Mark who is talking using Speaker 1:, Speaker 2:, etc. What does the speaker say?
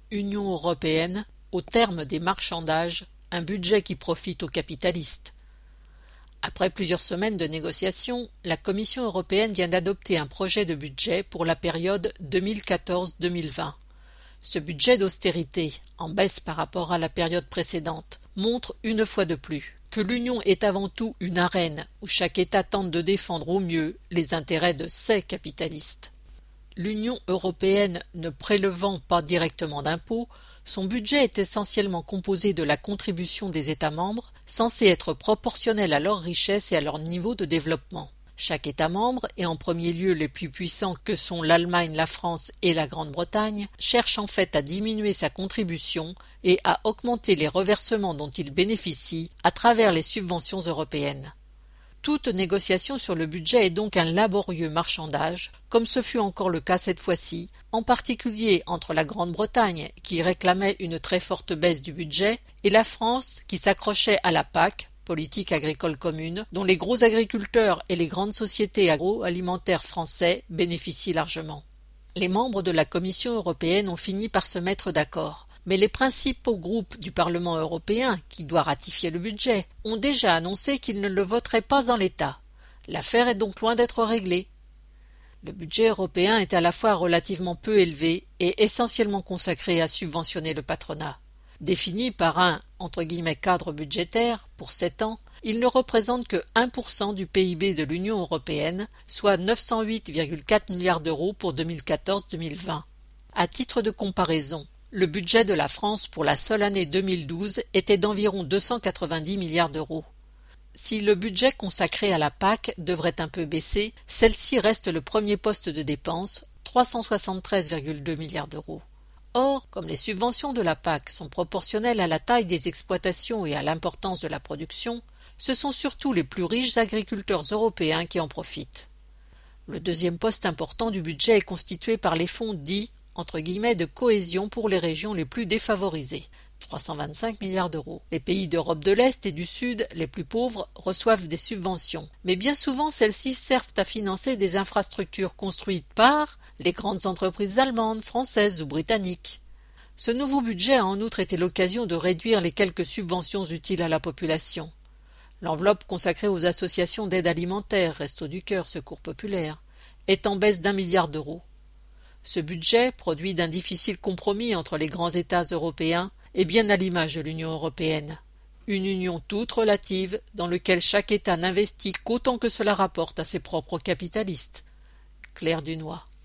Speaker 1: Union européenne, au terme des marchandages, un budget qui profite aux capitalistes. Après plusieurs semaines de négociations, la Commission européenne vient d'adopter un projet de budget pour la période 2014-2020. Ce budget d'austérité, en baisse par rapport à la période précédente, montre une fois de plus que l'Union est avant tout une arène où chaque État tente de défendre au mieux les intérêts de ses capitalistes. L'Union européenne ne prélevant pas directement d'impôts, son budget est essentiellement composé de la contribution des États membres, censée être proportionnelle à leur richesse et à leur niveau de développement. Chaque État membre, et en premier lieu les plus puissants que sont l'Allemagne, la France et la Grande-Bretagne, cherche en fait à diminuer sa contribution et à augmenter les reversements dont il bénéficie à travers les subventions européennes. Toute négociation sur le budget est donc un laborieux marchandage, comme ce fut encore le cas cette fois-ci, en particulier entre la Grande-Bretagne, qui réclamait une très forte baisse du budget, et la France, qui s'accrochait à la PAC, politique agricole commune, dont les gros agriculteurs et les grandes sociétés agroalimentaires français bénéficient largement. Les membres de la Commission européenne ont fini par se mettre d'accord. Mais les principaux groupes du Parlement européen, qui doit ratifier le budget, ont déjà annoncé qu'ils ne le voteraient pas en l'état. L'affaire est donc loin d'être réglée. Le budget européen est à la fois relativement peu élevé et essentiellement consacré à subventionner le patronat. Défini par un « cadre budgétaire » pour 7 ans, il ne représente que 1% du PIB de l'Union européenne, soit 908,4 milliards d'euros pour 2014-2020. À titre de comparaison, le budget de la France pour la seule année 2012 était d'environ 290 milliards d'euros. Si le budget consacré à la PAC devrait un peu baisser, celle-ci reste le premier poste de dépense, 373,2 milliards d'euros. Or, comme les subventions de la PAC sont proportionnelles à la taille des exploitations et à l'importance de la production, ce sont surtout les plus riches agriculteurs européens qui en profitent. Le deuxième poste important du budget est constitué par les fonds dits de cohésion pour les régions les plus défavorisées, 325 milliards d'euros. Les pays d'Europe de l'Est et du Sud, les plus pauvres, reçoivent des subventions, mais bien souvent celles-ci servent à financer des infrastructures construites par les grandes entreprises allemandes, françaises ou britanniques. Ce nouveau budget a en outre été l'occasion de réduire les quelques subventions utiles à la population. L'enveloppe consacrée aux associations d'aide alimentaire, Restos du Cœur, Secours populaire, est en baisse d'1 milliard d'euros. Ce budget, produit d'un difficile compromis entre les grands États européens, est bien à l'image de l'Union européenne. Une union toute relative dans laquelle chaque État n'investit qu'autant que cela rapporte à ses propres capitalistes. Claire Dunois.